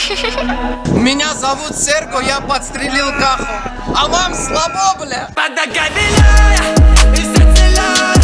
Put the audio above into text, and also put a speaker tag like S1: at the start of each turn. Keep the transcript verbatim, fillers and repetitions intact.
S1: Меня зовут Серго, я подстрелил Каху. А вам слабо, бля?